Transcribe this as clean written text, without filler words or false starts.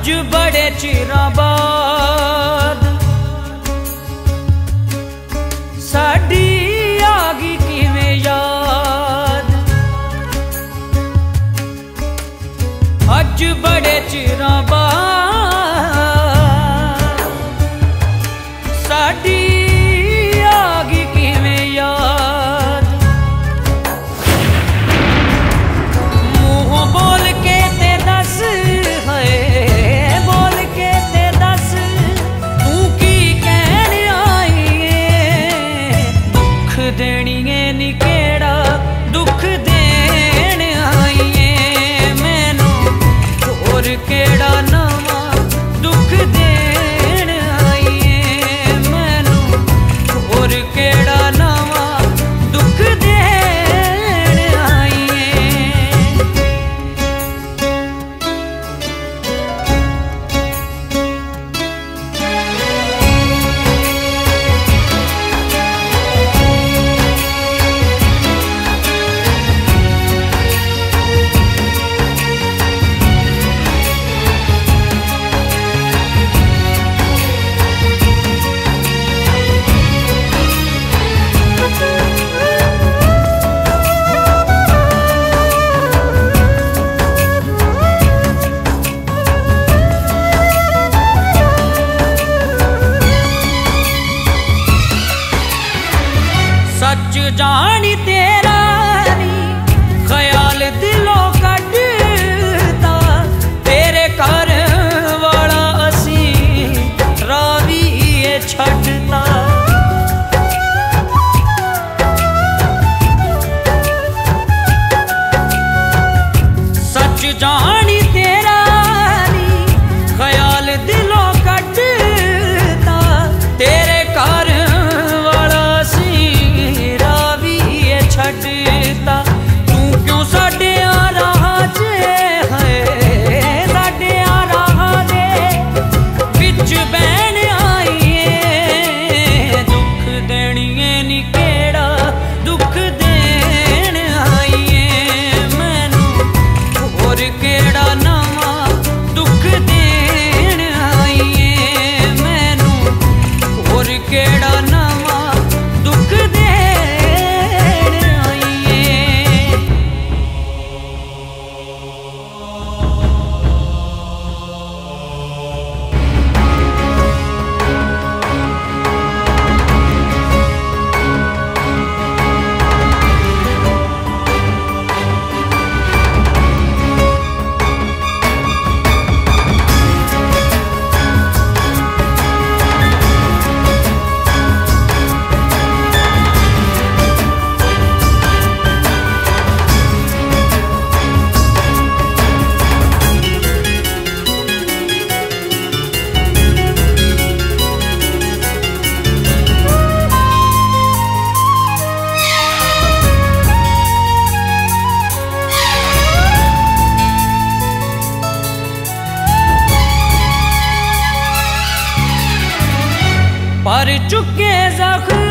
अज बड़े चिरां बाद साडी आ गई किवें याद। अज बड़े चिरां बाद साडी आ गई किवें याद। मुँह बोल के ते दस है, बोल के ते दस तू की कहन आई है। दुख देनी है नी केड़ा दुख देन आई है। मैनू होर केड़ा नवा दुख देन आई है। मैनू होर केड़ा नवा दुख देन आई है। सच जानी तेरा नी ख्याल दिलों कटता। तेरे घर वाला असी रावी छड़ता। सच जानी तेरा नी ख्याल दिलों कटता। तेरे घर छड़ता। तू क्यों साडे आ रहा जे है, साडे आ रहा दे बिच बैन आई है। दुख देनी है नी केड़ा दुख देन आई है। मैनू होर केड़ा नवा दुख देन आई है। मैनू होर केड़ा नवा दुख देन। पर चुके जख्म